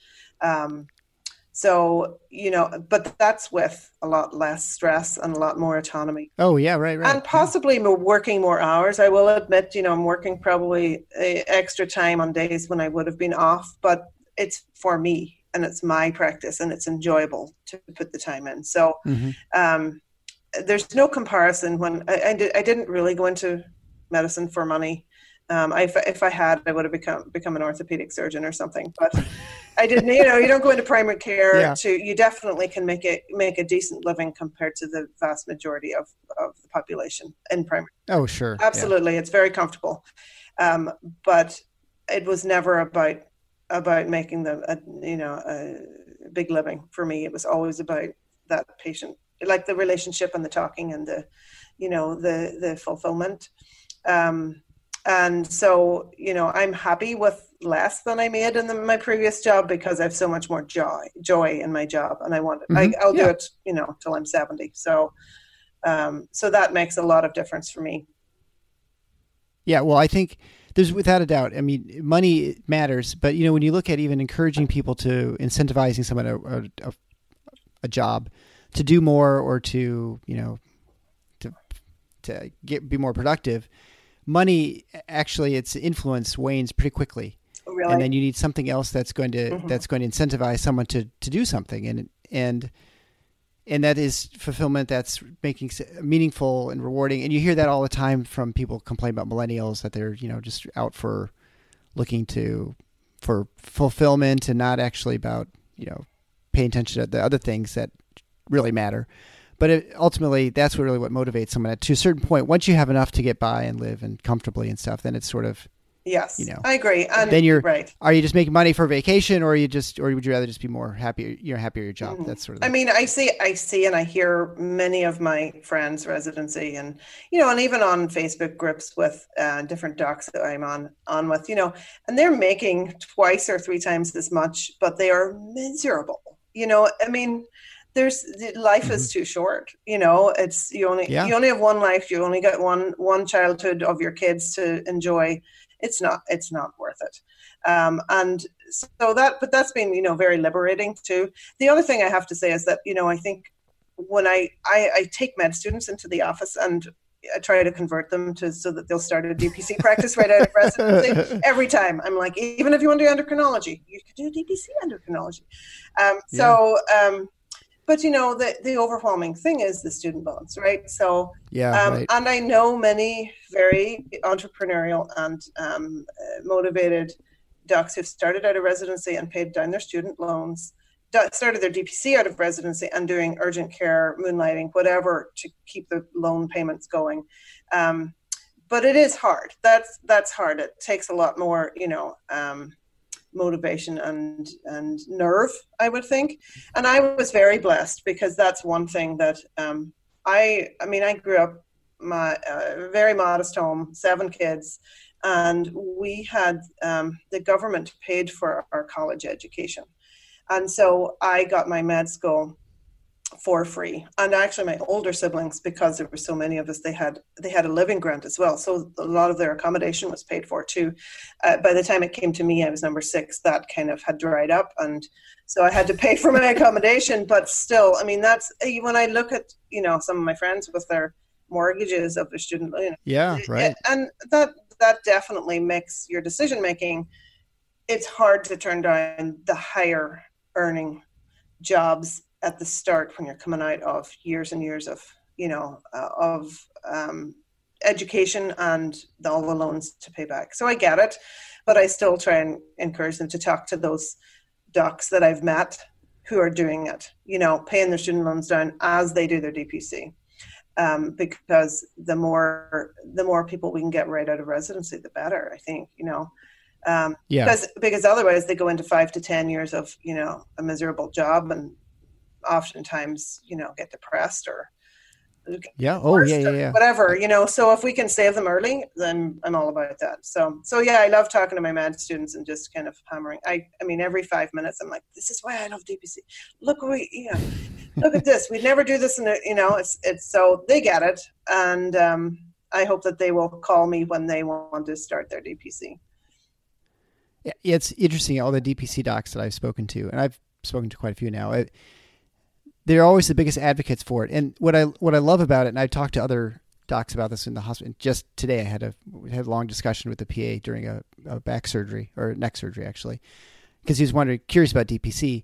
So, but that's with a lot less stress and a lot more autonomy. Oh, yeah, right. And possibly working more hours. I will admit, I'm working probably extra time on days when I would have been off, but it's for me and it's my practice and it's enjoyable to put the time in. So there's no comparison. When I didn't really go into medicine for money. If I had, I would have become an orthopedic surgeon or something, but I didn't. You don't go into primary care. Yeah. You definitely can make a decent living compared to the vast majority of the population in primary. Oh, sure. Absolutely, yeah. It's very comfortable, but it was never about making a big living for me. It was always about that patient, like the relationship and the talking and the fulfillment. And so, I'm happy with less than I made in my previous job because I have so much more joy in my job, and I'll do it, till I'm 70. So, so that makes a lot of difference for me. Yeah. Well, I think there's without a doubt, money matters, but when you look at even encouraging people to incentivizing someone a job to do more or to be more productive, money actually its influence wanes pretty quickly. Really? And then you need something else that's going to incentivize someone to do something, and that is fulfillment. That's making meaningful and rewarding. And you hear that all the time from people complain about millennials, that they're just out for looking for fulfillment and not actually about paying attention to the other things that really matter. But ultimately, that's what motivates someone to a certain point. Once you have enough to get by and live and comfortably and stuff, then it's sort of, yes, I agree. And then you're right. Are you just making money for vacation, or would you rather just be more happier? You're happier at your job. That's sort of. I see, and I hear many of my friends' residency, and and even on Facebook groups with different docs that I'm on with, and they're making 2 or 3 times as much, but they are miserable. Life is too short. It's you only have one life. You only got one childhood of your kids to enjoy. It's not worth it. And so that's been very liberating too. The other thing I have to say is that I think when I take med students into the office and I try to convert them so that they'll start a DPC practice right out of residency. Every time I'm like, even if you want to do endocrinology, you could do DPC endocrinology. But the overwhelming thing is the student loans, right? So, right. And I know many very entrepreneurial and motivated docs who've started out of residency and paid down their student loans, started their DPC out of residency and doing urgent care, moonlighting, whatever, to keep the loan payments going. But it is hard. That's hard. It takes a lot more, motivation and nerve, I would think. And I was very blessed because that's one thing that I grew up very modest home, 7 kids, and we had the government paid for our college education. And so I got my med school for free. And actually my older siblings, because there were so many of us, they had a living grant as well. So a lot of their accommodation was paid for too. By the time it came to me, I was number 6, that kind of had dried up. And so I had to pay for my accommodation, but still, I mean, that's, when I look at, some of my friends with their mortgages of their student loan. Yeah, right. And that definitely makes your decision-making, it's hard to turn down the higher earning jobs at the start when you're coming out of years and years of education and all the loans to pay back. So I get it, but I still try and encourage them to talk to those docs that I've met who are doing it, paying their student loans down as they do their DPC. Because the more people we can get right out of residency, the better, I think, because otherwise they go into 5 to 10 years of, a miserable job, and oftentimes, get depressed or whatever, so if we can save them early, then I'm all about that. So yeah, I love talking to my med students and just kind of hammering. I mean, every 5 minutes, I'm like, this is why I love DPC. Look at this. We'd never do this. It's so they get it. And I hope that they will call me when they want to start their DPC. Yeah, it's interesting. All the DPC docs that I've spoken to, and I've spoken to quite a few now, they're always the biggest advocates for it. And what I love about it, and I've talked to other docs about this in the hospital. Just today, I had a long discussion with the PA during a back surgery, or neck surgery actually, because he was curious about DPC.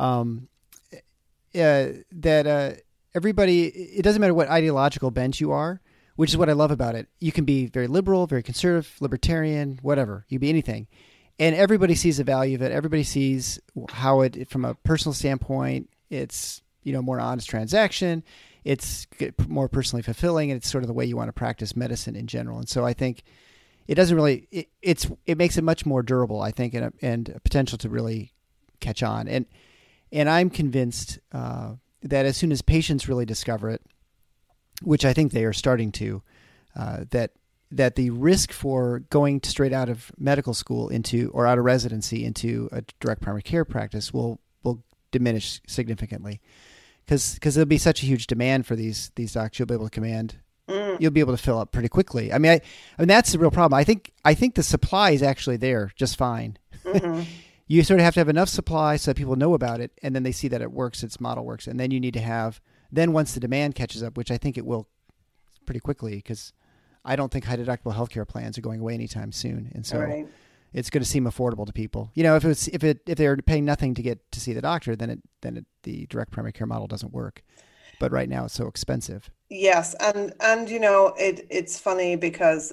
That everybody, it doesn't matter what ideological bent you are, which is what I love about it. You can be very liberal, very conservative, libertarian, whatever. You can be anything. And everybody sees the value of it. Everybody sees how it, from a personal standpoint, it's, more honest transaction. It's more personally fulfilling, and it's sort of the way you want to practice medicine in general. And so I think it doesn't really, it makes it much more durable, I think, and a potential to really catch on. And I'm convinced that as soon as patients really discover it, which I think they are starting to, that the risk for going straight out of medical school or out of residency into a direct primary care practice will diminish significantly, because there'll be such a huge demand for these docs. You'll be able to command. You'll be able to fill up pretty quickly. I mean, that's the real problem. I think the supply is actually there just fine. Mm-hmm. You sort of have to have enough supply so that people know about it, and then they see that it works, its model works. And then you need to have, once the demand catches up, which I think it will pretty quickly, because I don't think high deductible healthcare plans are going away anytime soon. And so it's going to seem affordable to people. If they're paying nothing to get to see the doctor, then the direct primary care model doesn't work. But right now it's so expensive. Yes. And it's funny because,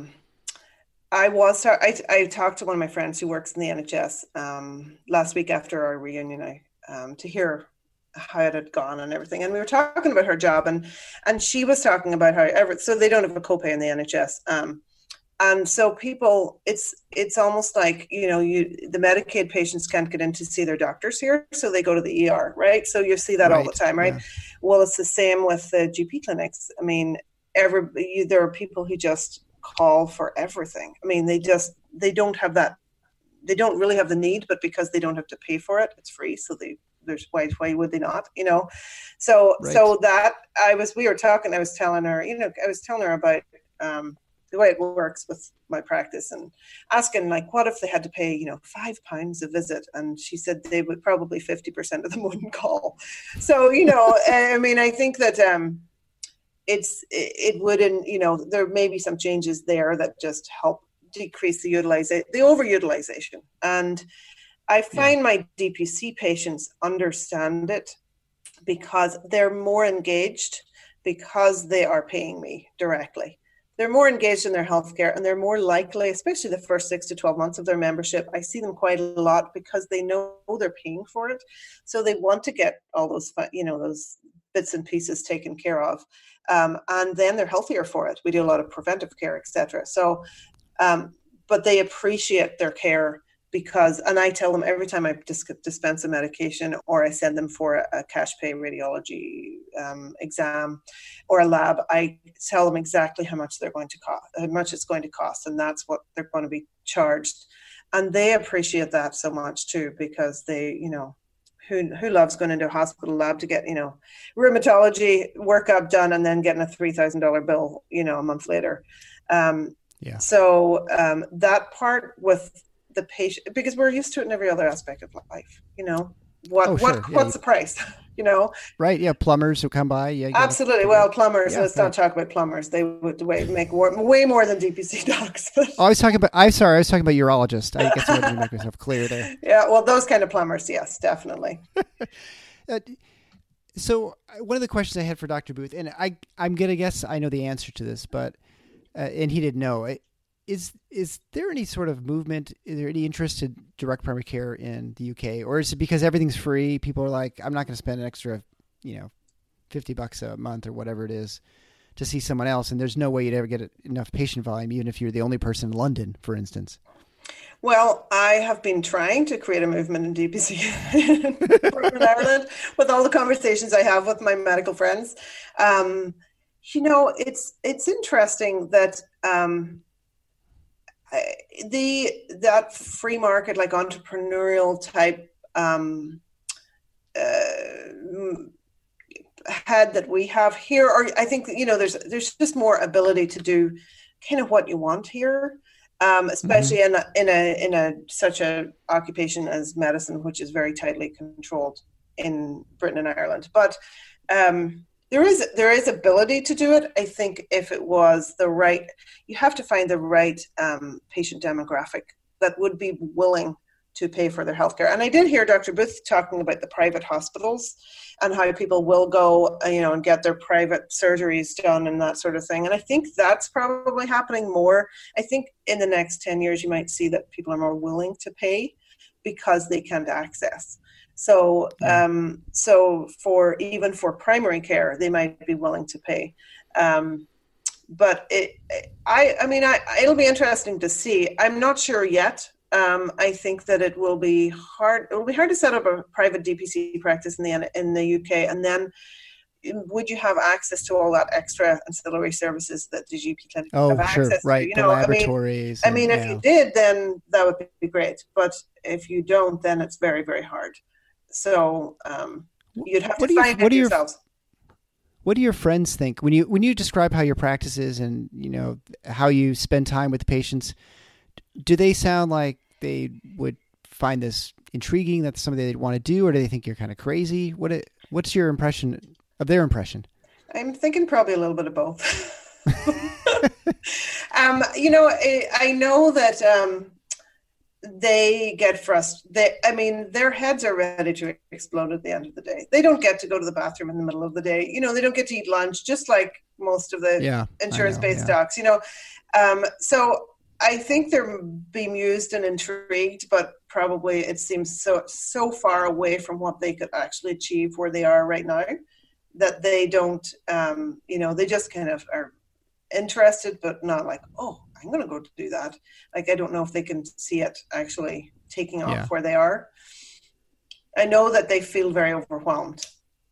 I talked to one of my friends who works in the NHS last week after our reunion, to hear how it had gone and everything. And we were talking about her job, and she was talking about so they don't have a copay in the NHS. And so people, it's almost like, the Medicaid patients can't get in to see their doctors here, so they go to the ER, right? So you see that all the time, right? Yeah. Well, it's the same with the GP clinics. I mean, there are people who just call for everything. I mean, they don't have that. They don't really have the need, but because they don't have to pay for it, it's free. So why would they not? So that we were talking. I was telling her about the way it works with my practice, and asking what if they had to pay £5 a visit, and she said they would probably 50% of them wouldn't call. So I mean, I think that it wouldn't, there may be some changes there that just help decrease the overutilization. And I find my DPC patients understand it because they're more engaged, because they are paying me directly. They're more engaged in their healthcare, and they're more likely, especially the first 6 to 12 months of their membership. I see them quite a lot because they know they're paying for it. So they want to get all those, those bits and pieces taken care of. And then they're healthier for it. We do a lot of preventive care, etc. So, but they appreciate their care and I tell them every time I dispense a medication or I send them for a cash pay radiology exam or a lab, I tell them exactly how much it's going to cost, and that's what they're going to be charged. And they appreciate that so much too, because they, who loves going into a hospital lab to get, rheumatology workup done and then getting a $3,000 bill, a month later. So that part with the patient, because we're used to it in every other aspect of life, what's the price, Right. Yeah. Plumbers who come by. Yeah. Absolutely. Well, plumbers, let's not talk about plumbers. They would make way more than DPC docs. I was talking about urologists. I guess I didn't make myself clear there. Yeah. Well, those kind of plumbers. Yes, definitely. So one of the questions I had for Dr. Booth, and I'm going to guess I know the answer to this, but, and he didn't know, is there any sort of movement? Is there any interest in direct primary care in the UK, or is it because everything's free? People are like, I'm not going to spend an extra, $50 a month or whatever it is to see someone else. And there's no way you'd ever get enough patient volume, even if you're the only person in London, for instance. Well, I have been trying to create a movement in DPC in Ireland with all the conversations I have with my medical friends. It's interesting that that free market, like entrepreneurial type head that we have here, or I think there's just more ability to do kind of what you want here. Especially in such a occupation as medicine, which is very tightly controlled in Britain and Ireland. But there is ability to do it. I think if it was the right, you have to find the right patient demographic that would be willing to pay for their healthcare. And I did hear Dr. Booth talking about the private hospitals and how people will go, and get their private surgeries done and that sort of thing. And I think that's probably happening more. I think in the next 10 years, you might see that people are more willing to pay because they can't access. So, for primary care, they might be willing to pay. But it'll be interesting to see. I'm not sure yet. I think that it will be hard. It will be hard to set up a private DPC practice in the UK, and then would you have access to all that extra ancillary services that the GP clinic have access to? Right, the laboratories. If you did, then that would be great. But if you don't, then it's very, very hard. So you'd have to find it yourselves. What do your friends think when you describe how your practice is and how you spend time with the patients? Do they sound like they would find this intriguing? That's something they'd want to do, or do they think you're kind of crazy? What's your impression of their impression? I'm thinking probably a little bit of both. I know that they get frustrated. Their heads are ready to explode at the end of the day. They don't get to go to the bathroom in the middle of the day. They don't get to eat lunch, just like most of the insurance-based docs. So I think they're bemused and intrigued, but probably it seems so far away from what they could actually achieve where they are right now that they don't, they just kind of are interested, but not like, oh, I'm going to go do that. Like, I don't know if they can see it actually taking off where they are. I know that they feel very overwhelmed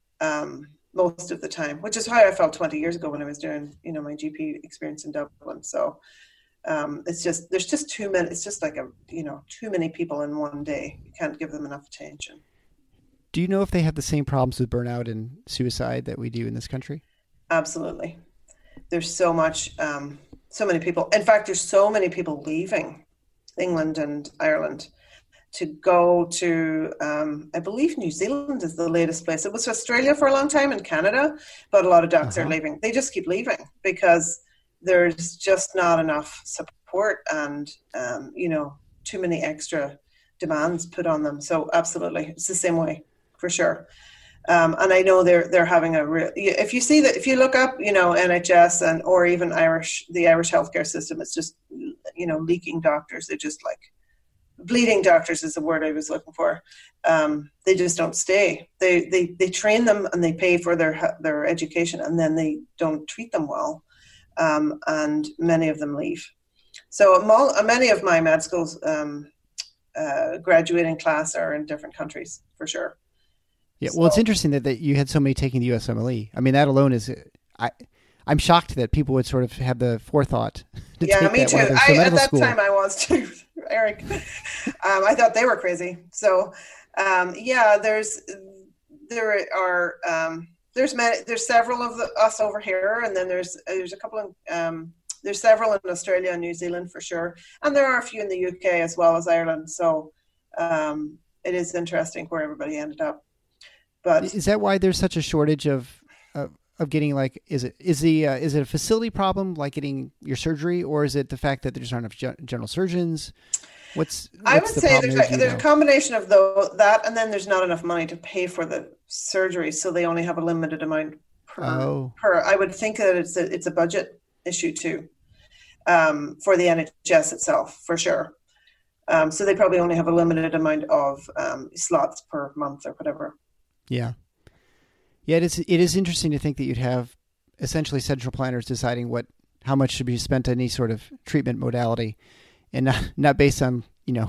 most of the time, which is how I felt 20 years ago when I was doing, my GP experience in Dublin. So there's just too many. It's just like too many people in one day. You can't give them enough attention. Do you know if they have the same problems with burnout and suicide that we do in this country? Absolutely. There's so many people. In fact, there's so many people leaving England and Ireland to go to, I believe New Zealand is the latest place. It was Australia for a long time and Canada, but a lot of docs are leaving. They just keep leaving because there's just not enough support and, too many extra demands put on them. So absolutely, it's the same way for sure. And I know they're having if you look up, NHS or even the Irish healthcare system, it's just, leaking doctors. They're just like bleeding doctors is the word I was looking for. They just don't stay. They train them and they pay for their education, and then they don't treat them well. And many of them leave. So many of my med schools graduating class are in different countries for sure. Yeah, well, it's interesting that you had so many taking the USMLE. I mean, that alone is, I'm shocked that people would sort of have the forethought to take me that too. At that time I was too, Eric. I thought they were crazy. So, There's several of us over here, and then there's a couple of there's several in Australia and New Zealand for sure, and there are a few in the UK as well as Ireland. So it is interesting where everybody ended up. But is that why there's such a shortage of getting, like, is it a facility problem, like getting your surgery, or is it the fact that there just aren't enough general surgeons? I would say there's a combination of that, and then there's not enough money to pay for the surgery, so they only have a limited amount per. I would think that it's a budget issue too, for the NHS itself, for sure. So they probably only have a limited amount of slots per month or whatever. Yeah. Yeah, it is interesting to think that you'd have essentially central planners deciding how much should be spent on any sort of treatment modality, and not based on,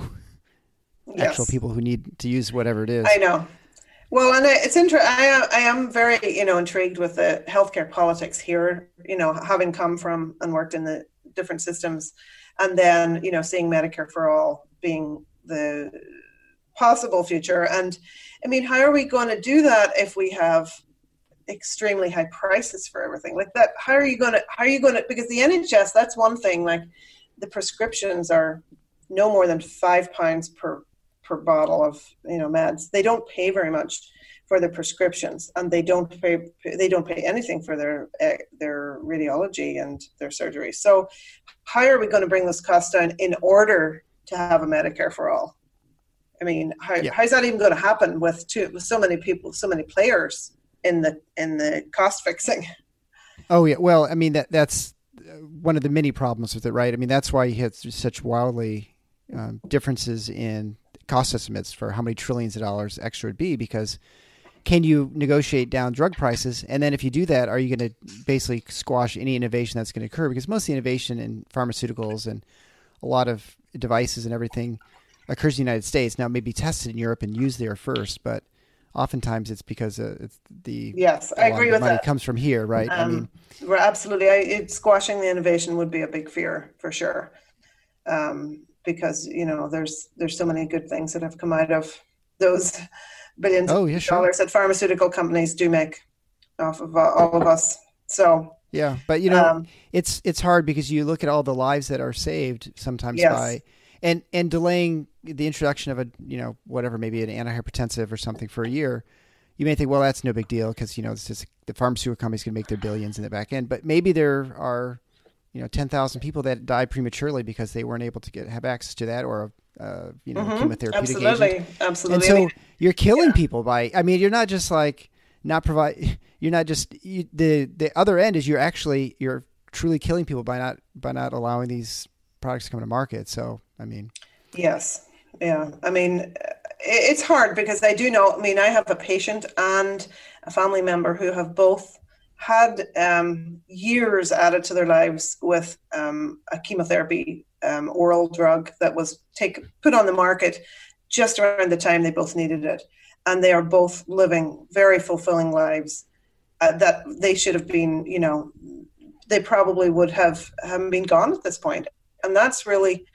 actual people who need to use whatever it is. I know. Well, and it's interesting. I am very, intrigued with the healthcare politics here, having come from and worked in the different systems, and then, seeing Medicare for All being the possible future. And I mean, how are we going to do that if we have extremely high prices for everything like that? How are you going to, because the NHS, that's one thing, like the prescriptions are no more than £5 per bottle of, meds. They don't pay very much for their prescriptions, and they don't pay anything for their radiology and their surgery. So how are we going to bring those costs down in order to have a Medicare for All? I mean, how's that even going to happen with so many people, so many players in the cost fixing? Oh yeah, well, I mean that's one of the many problems with it, right? I mean, that's why you had such wildly differences in cost estimates for how many trillions of dollars extra it'd be, because can you negotiate down drug prices? And then if you do that, are you going to basically squash any innovation that's going to occur? Because most of the innovation in pharmaceuticals and a lot of devices and everything occurs in the United States. Now, it may be tested in Europe and used there first, but oftentimes it's because it's I agree with money that. Comes from here, right? I mean, absolutely. Squashing the innovation would be a big fear for sure, because there's so many good things that have come out of those billions of dollars that pharmaceutical companies do make off of all of us. So yeah, but it's hard because you look at all the lives that are saved sometimes by and delaying the introduction of maybe an antihypertensive or something for a year. You may think, well, that's no big deal because it's just the pharmaceutical companies can make their billions in the back end. But maybe there are 10,000 people that die prematurely because they weren't able to have access to that, or chemotherapeutic agent. Absolutely. And so you're killing people by. I mean, you're not just like not provide. You're not just the other end is you're truly killing people by not allowing these products to come to market. So I mean, yes, yeah. I mean, it's hard because I do know. I mean, I have a patient and a family member who have both had years added to their lives with a chemotherapy oral drug that was put on the market just around the time they both needed it, and they are both living very fulfilling lives that they should have been. They probably would have been gone at this point, and that's really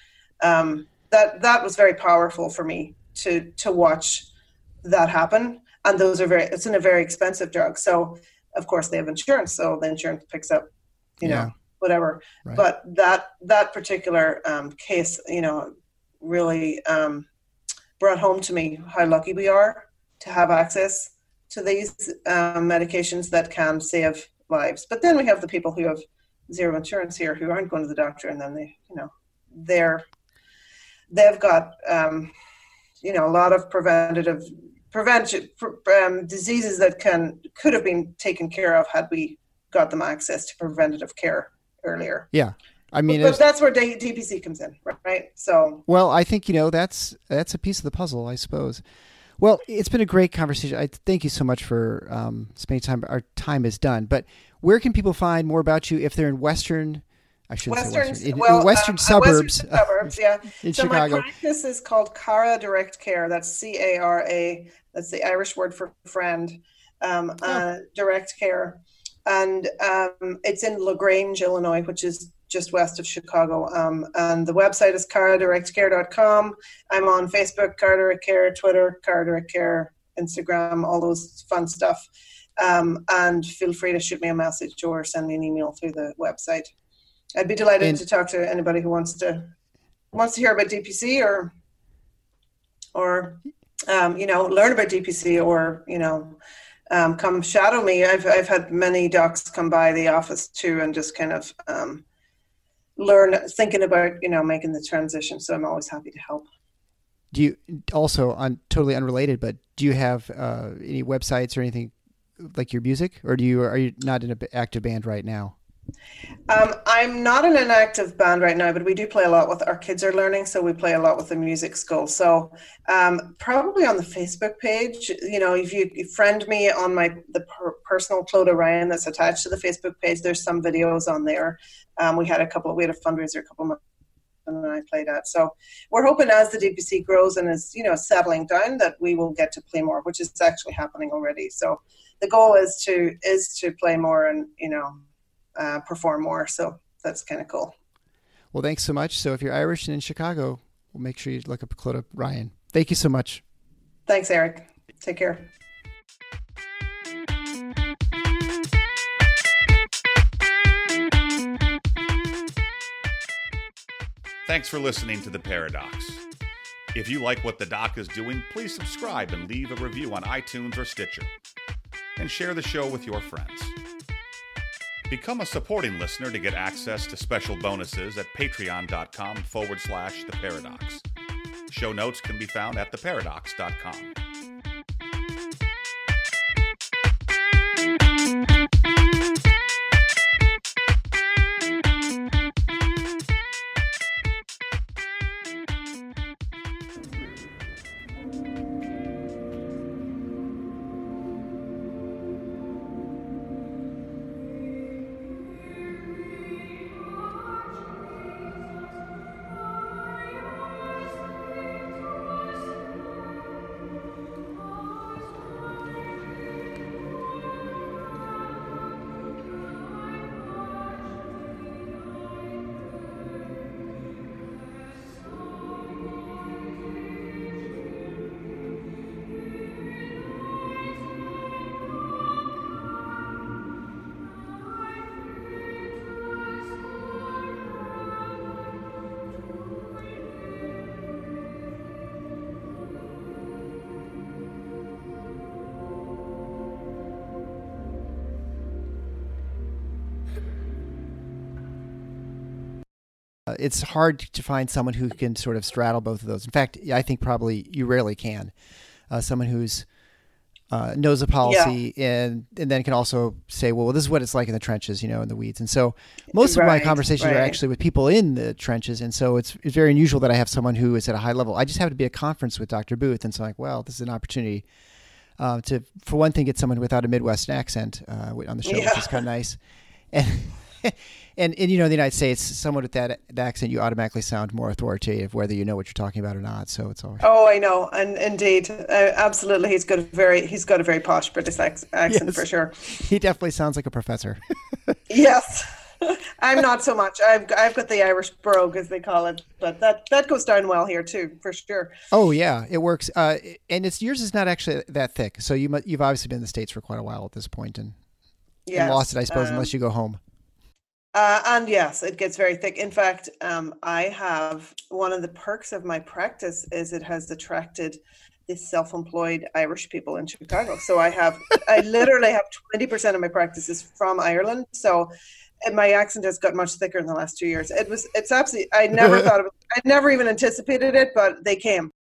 that was very powerful for me to watch that happen. And it's in a very expensive drug, so. Of course, they have insurance, so the insurance picks up, whatever. Right. But that particular case, really brought home to me how lucky we are to have access to these medications that can save lives. But then we have the people who have zero insurance here who aren't going to the doctor, and then they've got a lot of prevention diseases that could have been taken care of had we got them access to preventative care earlier. Yeah. I mean, but that's where DPC comes in, right? So, well, I think, that's a piece of the puzzle, I suppose. Well, it's been a great conversation. I thank you so much for spending time. Our time is done, but where can people find more about you if they're in Western suburbs, yeah. In so Chicago. My practice is called Cara Direct Care. That's CARA. That's the Irish word for friend. Direct Care, and it's in LaGrange, Illinois, which is just west of Chicago. And the website is caradirectcare.com. I'm on Facebook, Cara Direct Care, Twitter, Cara Direct Care, Instagram, all those fun stuff. And feel free to shoot me a message or send me an email through the website. I'd be delighted to talk to anybody who wants to hear about DPC or learn about DPC or, come shadow me. I've had many docs come by the office too and just kind of learn, thinking about, making the transition. So I'm always happy to help. Do you also, totally unrelated, but do you have any websites or anything like your music, or are you not in an active band right now? I'm not in an active band right now, but we do play a lot with our kids are learning. So we play a lot with the music school. So probably on the Facebook page, if you friend me on the personal Clodagh Ryan that's attached to the Facebook page, there's some videos on there. We had a fundraiser a couple months and I played at. So we're hoping as the DPC grows and is, settling down that we will get to play more, which is actually happening already. So the goal is to play more and, perform more. So that's kind of cool. Well, thanks so much. So if you're Irish and in Chicago, we'll make sure you look up Clodagh Ryan. Thank you so much. Thanks, Eric. Take care. Thanks for listening to The Paradox. If you like what the doc is doing, please subscribe and leave a review on iTunes or Stitcher. And share the show with your friends. Become a supporting listener to get access to special bonuses at patreon.com/theparadox. Show notes can be found at theparadox.com. It's hard to find someone who can sort of straddle both of those. In fact, I think probably you rarely can. Someone who's knows the policy and then can also say, well, this is what it's like in the trenches, in the weeds. And so most of my conversations are actually with people in the trenches. And so it's very unusual that I have someone who is at a high level. I just happened to be at a conference with Dr. Booth. And so I'm like, well, this is an opportunity to, for one thing, get someone without a Midwestern accent on the show, which is kind of nice. And in the United States, someone with that accent, you automatically sound more authoritative, whether you know what you're talking about or not. So it's always. Oh, I know, and indeed, absolutely, he's got a very posh British accent for sure. He definitely sounds like a professor. Yes, I'm not so much. I've got the Irish brogue, as they call it, but that goes down well here too, for sure. Oh yeah, it works. And yours is not actually that thick. So you've obviously been in the States for quite a while at this point, and lost it, I suppose, unless you go home. And yes, it gets very thick. In fact, I have one of the perks of my practice is it has attracted the self-employed Irish people in Chicago. So I literally have 20% of my practice is from Ireland. So my accent has got much thicker in the last 2 years. It's absolutely, I never thought of it. I never even anticipated it, but they came.